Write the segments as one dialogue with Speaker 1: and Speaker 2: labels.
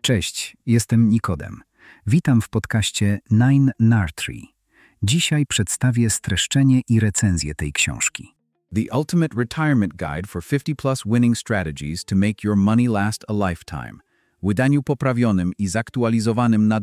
Speaker 1: Cześć, jestem Nikodem. Witam w podcaście Nine Nartree. Dzisiaj przedstawię streszczenie i recenzję tej książki.
Speaker 2: The Ultimate Retirement Guide for 50-plus Winning Strategies to Make Your Money Last a Lifetime. W wydaniu poprawionym i zaktualizowanym na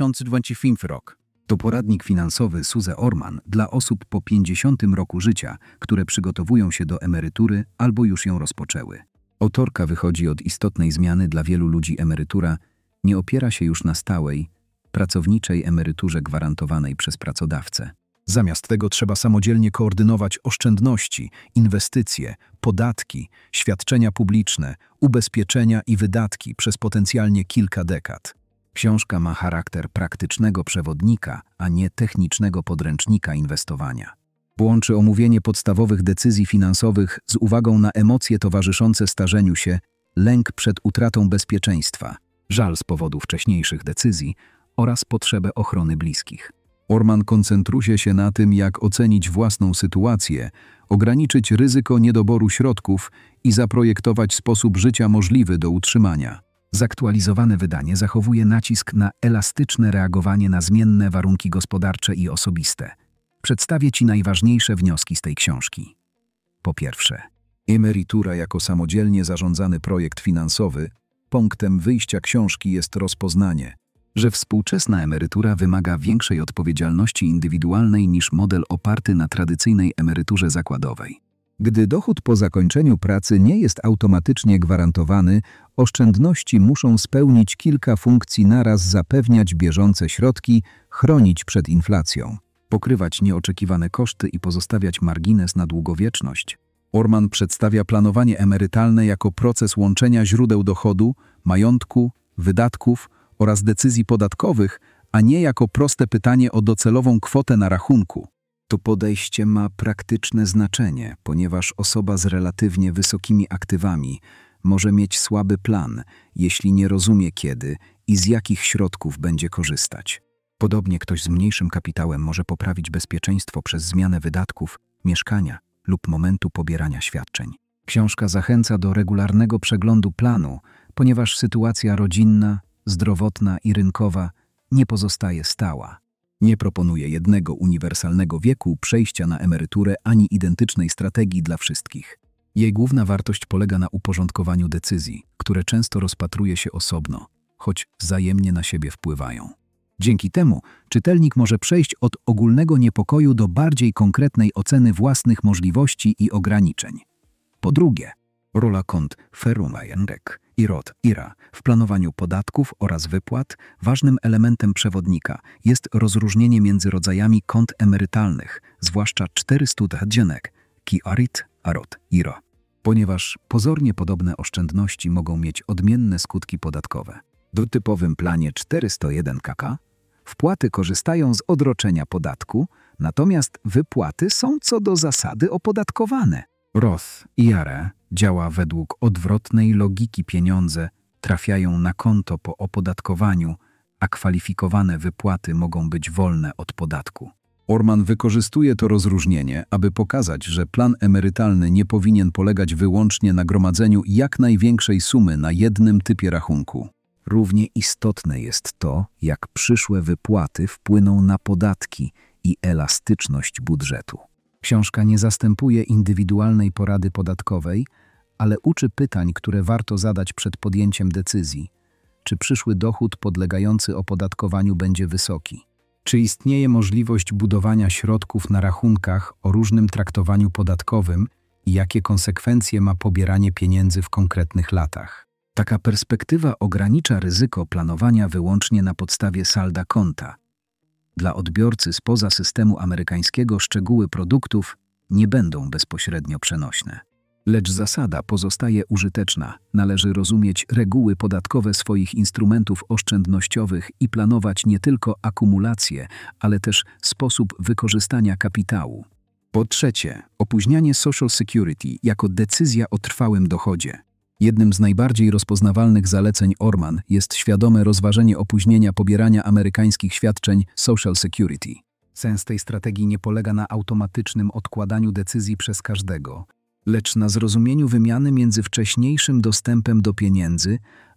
Speaker 2: 2025 rok.
Speaker 1: To poradnik finansowy Suze Orman dla osób po 50 roku życia, które przygotowują się do emerytury albo już ją rozpoczęły. Autorka wychodzi od istotnej zmiany dla wielu ludzi. Emerytura nie opiera się już na stałej, pracowniczej emeryturze gwarantowanej przez pracodawcę. Zamiast tego trzeba samodzielnie koordynować oszczędności, inwestycje, podatki, świadczenia publiczne, ubezpieczenia i wydatki przez potencjalnie kilka dekad. Książka ma charakter praktycznego przewodnika, a nie technicznego podręcznika inwestowania. Łączy omówienie podstawowych decyzji finansowych z uwagą na emocje towarzyszące starzeniu się, lęk przed utratą bezpieczeństwa, żal z powodu wcześniejszych decyzji oraz potrzebę ochrony bliskich. Orman koncentruje się na tym, jak ocenić własną sytuację, ograniczyć ryzyko niedoboru środków i zaprojektować sposób życia możliwy do utrzymania. Zaktualizowane wydanie zachowuje nacisk na elastyczne reagowanie na zmienne warunki gospodarcze i osobiste. Przedstawię Ci najważniejsze wnioski z tej książki. Po pierwsze, emerytura jako samodzielnie zarządzany projekt finansowy. Punktem wyjścia książki jest rozpoznanie, że współczesna emerytura wymaga większej odpowiedzialności indywidualnej niż model oparty na tradycyjnej emeryturze zakładowej. Gdy dochód po zakończeniu pracy nie jest automatycznie gwarantowany, oszczędności muszą spełnić kilka funkcji naraz: zapewniać bieżące środki, chronić przed inflacją, pokrywać nieoczekiwane koszty i pozostawiać margines na długowieczność. Orman przedstawia planowanie emerytalne jako proces łączenia źródeł dochodu, majątku, wydatków oraz decyzji podatkowych, a nie jako proste pytanie o docelową kwotę na rachunku. To podejście ma praktyczne znaczenie, ponieważ osoba z relatywnie wysokimi aktywami może mieć słaby plan, jeśli nie rozumie kiedy i z jakich środków będzie korzystać. Podobnie ktoś z mniejszym kapitałem może poprawić bezpieczeństwo przez zmianę wydatków, mieszkania lub momentu pobierania świadczeń. Książka zachęca do regularnego przeglądu planu, ponieważ sytuacja rodzinna, zdrowotna i rynkowa nie pozostaje stała. Nie proponuje jednego uniwersalnego wieku przejścia na emeryturę ani identycznej strategii dla wszystkich. Jej główna wartość polega na uporządkowaniu decyzji, które często rozpatruje się osobno, choć wzajemnie na siebie wpływają. Dzięki temu czytelnik może przejść od ogólnego niepokoju do bardziej konkretnej oceny własnych możliwości i ograniczeń. Po drugie, rola kont Ferumajendek i Roth IRA w planowaniu podatków oraz wypłat. Ważnym elementem przewodnika jest rozróżnienie między rodzajami kont emerytalnych, zwłaszcza 400 dzienek, KIARIT a Roth IRA, ponieważ pozornie podobne oszczędności mogą mieć odmienne skutki podatkowe. W typowym planie 401 KK wpłaty korzystają z odroczenia podatku, natomiast wypłaty są co do zasady opodatkowane. Roth IRA działa według odwrotnej logiki. Pieniądze trafiają na konto po opodatkowaniu, a kwalifikowane wypłaty mogą być wolne od podatku. Orman wykorzystuje to rozróżnienie, aby pokazać, że plan emerytalny nie powinien polegać wyłącznie na gromadzeniu jak największej sumy na jednym typie rachunku. Równie istotne jest to, jak przyszłe wypłaty wpłyną na podatki i elastyczność budżetu. Książka nie zastępuje indywidualnej porady podatkowej, ale uczy pytań, które warto zadać przed podjęciem decyzji. Czy przyszły dochód podlegający opodatkowaniu będzie wysoki? Czy istnieje możliwość budowania środków na rachunkach o różnym traktowaniu podatkowym i jakie konsekwencje ma pobieranie pieniędzy w konkretnych latach? Taka perspektywa ogranicza ryzyko planowania wyłącznie na podstawie salda konta. Dla odbiorcy spoza systemu amerykańskiego szczegóły produktów nie będą bezpośrednio przenośne. Lecz zasada pozostaje użyteczna. Należy rozumieć reguły podatkowe swoich instrumentów oszczędnościowych i planować nie tylko akumulację, ale też sposób wykorzystania kapitału. Po trzecie, opóźnianie Social Security jako decyzja o trwałym dochodzie. Jednym z najbardziej rozpoznawalnych zaleceń Orman jest świadome rozważenie opóźnienia pobierania amerykańskich świadczeń Social Security. Sens tej strategii nie polega na automatycznym odkładaniu decyzji przez każdego, lecz na zrozumieniu wymiany między wcześniejszym dostępem do pieniędzy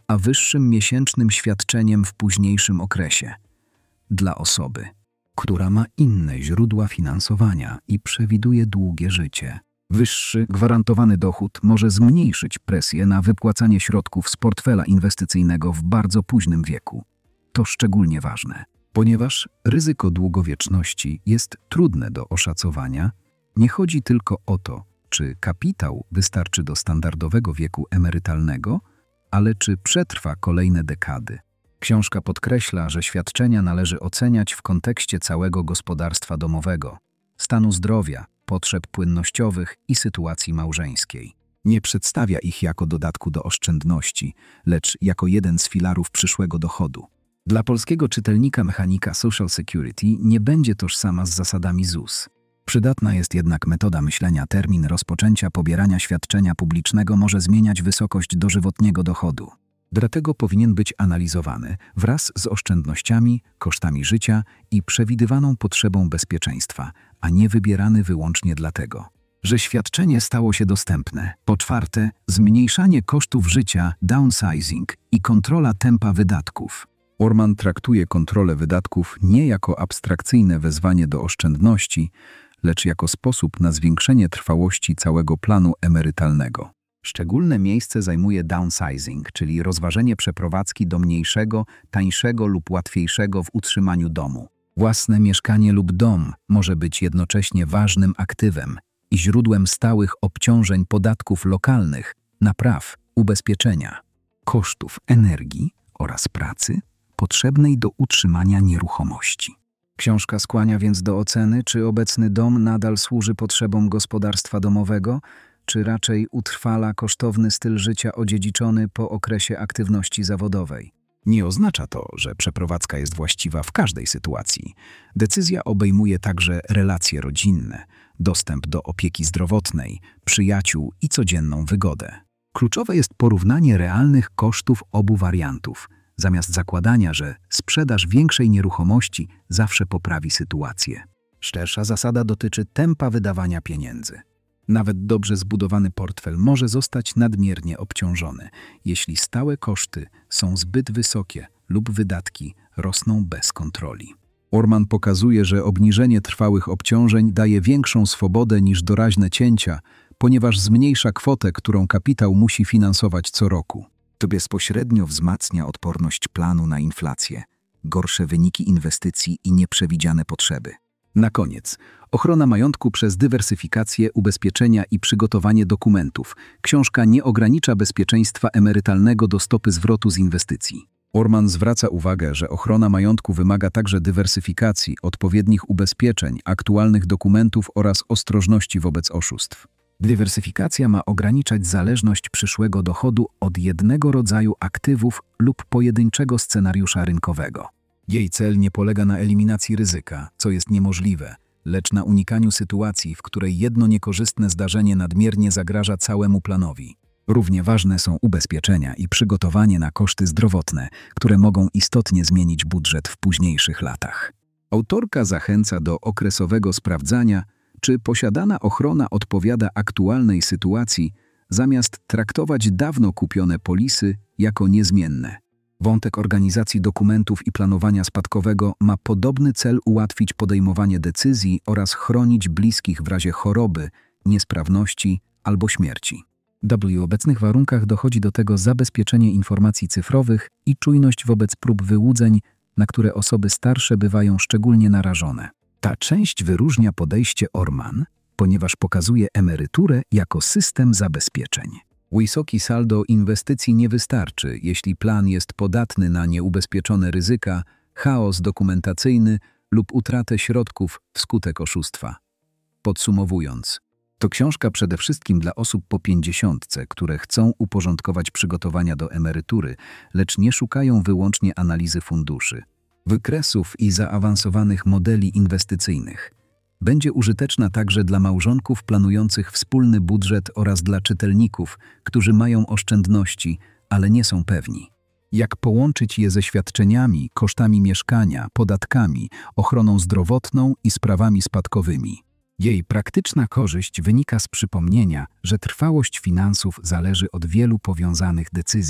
Speaker 1: a wyższym miesięcznym świadczeniem w późniejszym okresie. Dla osoby, która ma inne źródła finansowania i przewiduje długie życie. Wyższy gwarantowany dochód może zmniejszyć presję na wypłacanie środków z portfela inwestycyjnego w bardzo późnym wieku. To szczególnie ważne, ponieważ ryzyko długowieczności jest trudne do oszacowania. Nie chodzi tylko o to, czy kapitał wystarczy do standardowego wieku emerytalnego, ale czy przetrwa kolejne dekady. Książka podkreśla, że świadczenia należy oceniać w kontekście całego gospodarstwa domowego, stanu zdrowia, potrzeb płynnościowych i sytuacji małżeńskiej. Nie przedstawia ich jako dodatku do oszczędności, lecz jako jeden z filarów przyszłego dochodu. Dla polskiego czytelnika mechanika Social Security nie będzie tożsama z zasadami ZUS. Przydatna jest jednak metoda myślenia. Termin rozpoczęcia pobierania świadczenia publicznego może zmieniać wysokość dożywotniego dochodu. Dlatego powinien być analizowany wraz z oszczędnościami, kosztami życia i przewidywaną potrzebą bezpieczeństwa, a nie wybierany wyłącznie dlatego, że świadczenie stało się dostępne. Po czwarte, zmniejszanie kosztów życia, downsizing i kontrola tempa wydatków. Orman traktuje kontrolę wydatków nie jako abstrakcyjne wezwanie do oszczędności, lecz jako sposób na zwiększenie trwałości całego planu emerytalnego. Szczególne miejsce zajmuje downsizing, czyli rozważenie przeprowadzki do mniejszego, tańszego lub łatwiejszego w utrzymaniu domu. Własne mieszkanie lub dom może być jednocześnie ważnym aktywem i źródłem stałych obciążeń podatków lokalnych, napraw, ubezpieczenia, kosztów energii oraz pracy potrzebnej do utrzymania nieruchomości. Książka skłania więc do oceny, czy obecny dom nadal służy potrzebom gospodarstwa domowego, czy raczej utrwala kosztowny styl życia odziedziczony po okresie aktywności zawodowej. Nie oznacza to, że przeprowadzka jest właściwa w każdej sytuacji. Decyzja obejmuje także relacje rodzinne, dostęp do opieki zdrowotnej, przyjaciół i codzienną wygodę. Kluczowe jest porównanie realnych kosztów obu wariantów, zamiast zakładania, że sprzedaż większej nieruchomości zawsze poprawi sytuację. Szersza zasada dotyczy tempa wydawania pieniędzy. Nawet dobrze zbudowany portfel może zostać nadmiernie obciążony, jeśli stałe koszty są zbyt wysokie lub wydatki rosną bez kontroli. Orman pokazuje, że obniżenie trwałych obciążeń daje większą swobodę niż doraźne cięcia, ponieważ zmniejsza kwotę, którą kapitał musi finansować co roku. To bezpośrednio wzmacnia odporność planu na inflację, gorsze wyniki inwestycji i nieprzewidziane potrzeby. Na koniec, ochrona majątku przez dywersyfikację, ubezpieczenia i przygotowanie dokumentów. Książka nie ogranicza bezpieczeństwa emerytalnego do stopy zwrotu z inwestycji. Orman zwraca uwagę, że ochrona majątku wymaga także dywersyfikacji, odpowiednich ubezpieczeń, aktualnych dokumentów oraz ostrożności wobec oszustw. Dywersyfikacja ma ograniczać zależność przyszłego dochodu od jednego rodzaju aktywów lub pojedynczego scenariusza rynkowego. Jej cel nie polega na eliminacji ryzyka, co jest niemożliwe, lecz na unikaniu sytuacji, w której jedno niekorzystne zdarzenie nadmiernie zagraża całemu planowi. Równie ważne są ubezpieczenia i przygotowanie na koszty zdrowotne, które mogą istotnie zmienić budżet w późniejszych latach. Autorka zachęca do okresowego sprawdzania, czy posiadana ochrona odpowiada aktualnej sytuacji, zamiast traktować dawno kupione polisy jako niezmienne. Wątek organizacji dokumentów i planowania spadkowego ma podobny cel: ułatwić podejmowanie decyzji oraz chronić bliskich w razie choroby, niesprawności albo śmierci. W obecnych warunkach dochodzi do tego zabezpieczenie informacji cyfrowych i czujność wobec prób wyłudzeń, na które osoby starsze bywają szczególnie narażone. Ta część wyróżnia podejście Orman, ponieważ pokazuje emeryturę jako system zabezpieczeń. Wysoki saldo inwestycji nie wystarczy, jeśli plan jest podatny na nieubezpieczone ryzyka, chaos dokumentacyjny lub utratę środków wskutek oszustwa. Podsumowując, to książka przede wszystkim dla osób po 50, które chcą uporządkować przygotowania do emerytury, lecz nie szukają wyłącznie analizy funduszy, wykresów i zaawansowanych modeli inwestycyjnych. Będzie użyteczna także dla małżonków planujących wspólny budżet oraz dla czytelników, którzy mają oszczędności, ale nie są pewni. Jak połączyć je ze świadczeniami, kosztami mieszkania, podatkami, ochroną zdrowotną i sprawami spadkowymi. Jej praktyczna korzyść wynika z przypomnienia, że trwałość finansów zależy od wielu powiązanych decyzji.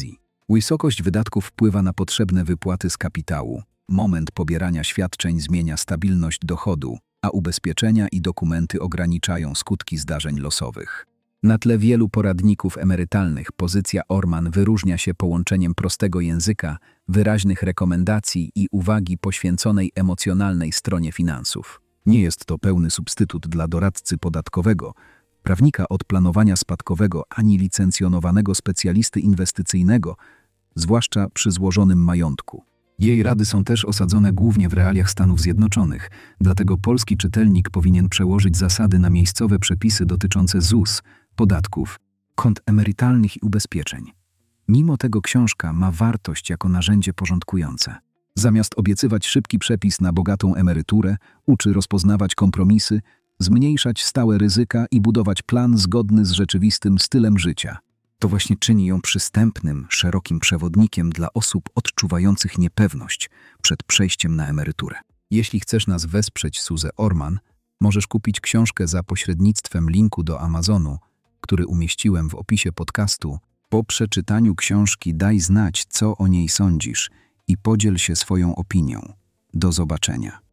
Speaker 1: Wysokość wydatków wpływa na potrzebne wypłaty z kapitału. Moment pobierania świadczeń zmienia stabilność dochodu, a ubezpieczenia i dokumenty ograniczają skutki zdarzeń losowych. Na tle wielu poradników emerytalnych pozycja Orman wyróżnia się połączeniem prostego języka, wyraźnych rekomendacji i uwagi poświęconej emocjonalnej stronie finansów. Nie jest to pełny substytut dla doradcy podatkowego, prawnika od planowania spadkowego ani licencjonowanego specjalisty inwestycyjnego, zwłaszcza przy złożonym majątku. Jej rady są też osadzone głównie w realiach Stanów Zjednoczonych, dlatego polski czytelnik powinien przełożyć zasady na miejscowe przepisy dotyczące ZUS, podatków, kont emerytalnych i ubezpieczeń. Mimo tego książka ma wartość jako narzędzie porządkujące. Zamiast obiecywać szybki przepis na bogatą emeryturę, uczy rozpoznawać kompromisy, zmniejszać stałe ryzyka i budować plan zgodny z rzeczywistym stylem życia. To właśnie czyni ją przystępnym, szerokim przewodnikiem dla osób odczuwających niepewność przed przejściem na emeryturę. Jeśli chcesz nas wesprzeć, Suze Orman, możesz kupić książkę za pośrednictwem linku do Amazonu, który umieściłem w opisie podcastu. Po przeczytaniu książki daj znać, co o niej sądzisz i podziel się swoją opinią. Do zobaczenia.